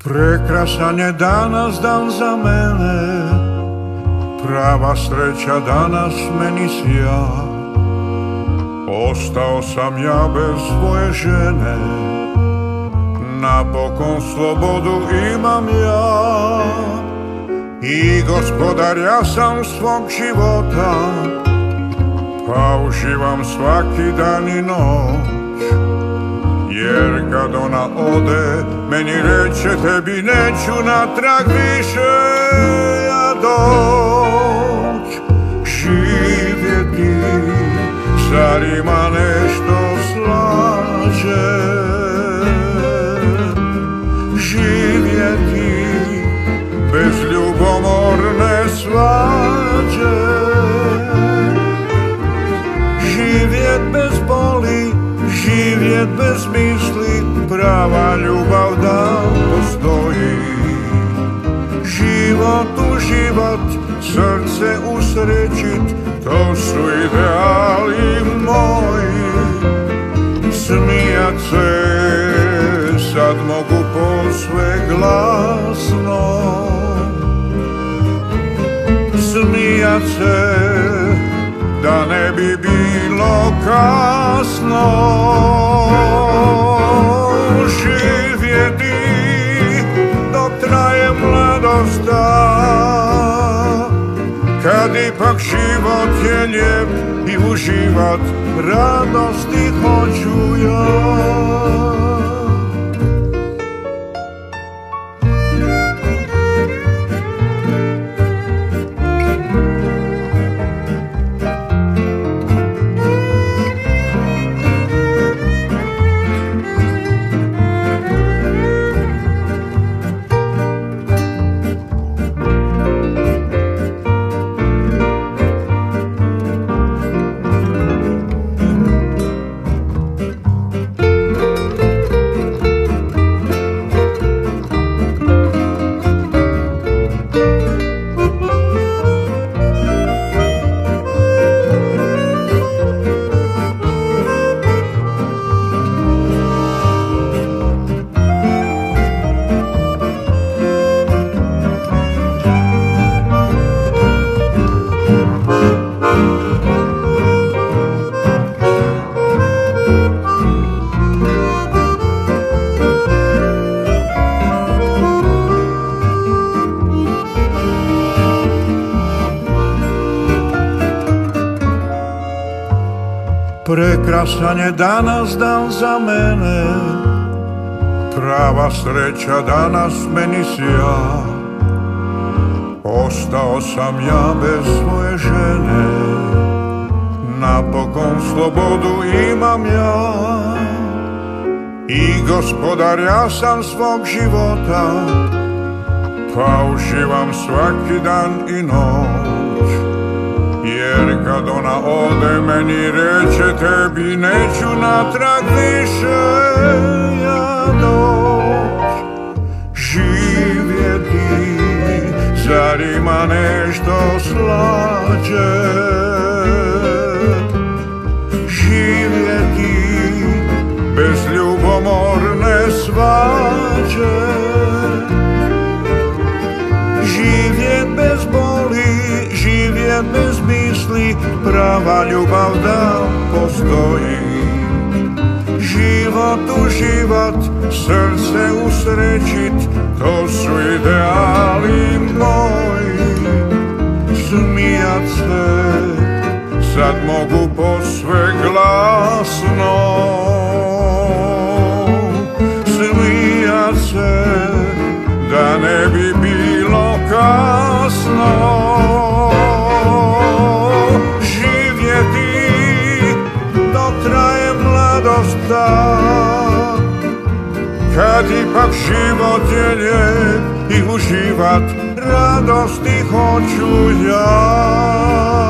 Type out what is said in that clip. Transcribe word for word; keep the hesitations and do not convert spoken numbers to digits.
Prekrasan je danas dan za mene, prava sreća danas meni sja. Ostao sam ja bez svoje žene, napokon slobodu imam ja. I gospodar ja sam svog života, pa uživam svaki dan i noć. Jer kad ona ode, meni reče tebi neću natrag više ja doć. Živjeti, zar ima nešto slađe? Živjeti bez ljubomorne svađe. Živjet bez boli, živjet bez misli, prava ljubav da postoji. Život uživat, srce usrećit, to su ideali moji. Smijat se sad mogu posve glasno, smijat se da ne bi bilo kasno. Živjeti dok traje mladosta, kad ipak život je lijep i uživat radosti hoću ja. Prekrasan je danas dan za mene, prava sreća danas meni sja. Ostao sam ja bez svoje žene, napokon slobodu imam ja. I gospodar ja sam svog života, pa uživam svaki dan i noć. Jer kad ona ode meni reče tebi neću natrag više ja doć. Živjeti, zar ima nešto slađe? Živjeti bez ljubomorne svađe. Živjet bez boli, živjet bez misli, prava ljubav da postoji. Život uživat, srce usrećit, to su ideali moji. Smijat se sad mogu posve glasno, smijat se da ne bi bilo kasno. Živjeti dok traje mladosta, kad ipak život je lijep i uživat radosti hoću ja.